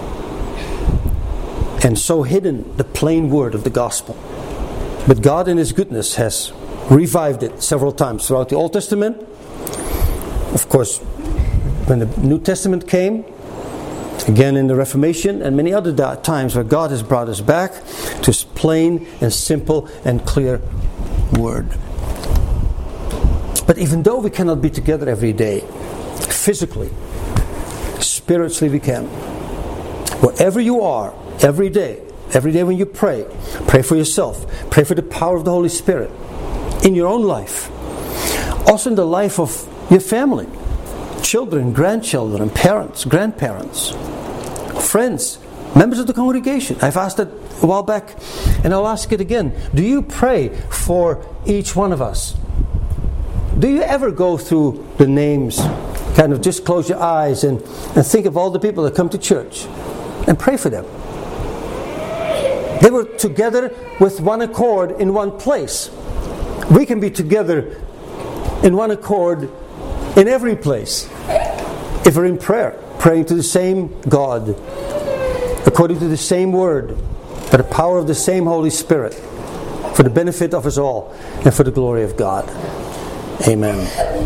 and so hidden the plain word of the gospel. But God in His goodness has revived it several times throughout the Old Testament. Of course, when the New Testament came, again in the Reformation, and many other da- times where God has brought us back to His plain and simple and clear word. But even though we cannot be together every day, physically, spiritually we can. Wherever you are, every day, every day when you pray, pray for yourself, pray for the power of the Holy Spirit in your own life, also in the life of your family, children, grandchildren, parents, grandparents, friends, members of the congregation. I've asked that a while back, and I'll ask it again. Do you pray for each one of us? Do you ever go through the names, kind of just close your eyes and, and think of all the people that come to church and pray for them? They were together with one accord in one place. We can be together in one accord in every place if we're in prayer, praying to the same God, according to the same word, by the power of the same Holy Spirit, for the benefit of us all and for the glory of God. Amen.